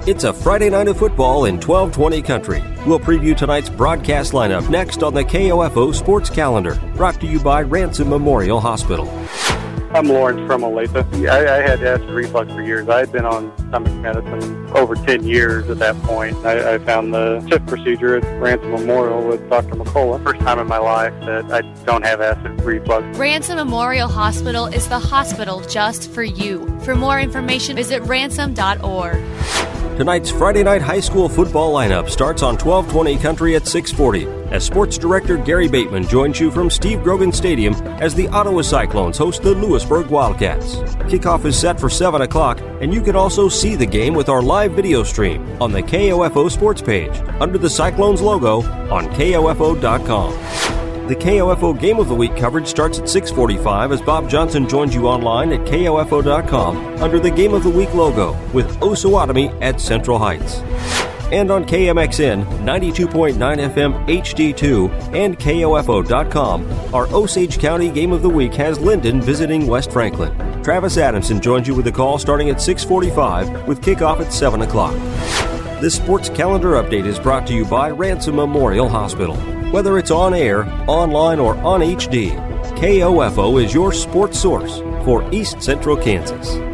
It's a Friday night of football in 1220 country. We'll preview tonight's broadcast lineup next on the KOFO Sports Calendar, brought to you by Ransom Memorial Hospital. I'm Lawrence from Olathe. I had acid reflux for years. I had been on stomach medicine over 10 years at that point. I found the CHIF procedure at Ransom Memorial with Dr. McCullough. First time in my life that I don't have acid reflux. Ransom Memorial Hospital is the hospital just for you. For more information, visit ransom.org. Tonight's Friday night high school football lineup starts on 1220 country at 6:40 as Sports Director Gary Bateman joins you from Steve Grogan Stadium as the Ottawa Cyclones host the Lewisburg Wildcats. Kickoff is set for 7 o'clock, and you can also see the game with our live video stream on the KOFO Sports page under the Cyclones logo on KOFO.com. The KOFO Game of the Week coverage starts at 6:45 as Bob Johnson joins you online at KOFO.com under the Game of the Week logo with Osawatomie at Central Heights. And on KMXN 92.9 FM HD2 and KOFO.com, our Osage County Game of the Week has Linden visiting West Franklin. Travis Adamson joins you with the call starting at 6:45 with kickoff at 7 o'clock. This sports calendar update is brought to you by Ransom Memorial Hospital. Whether it's on air, online, or on HD, KOFO is your sports source for East Central Kansas.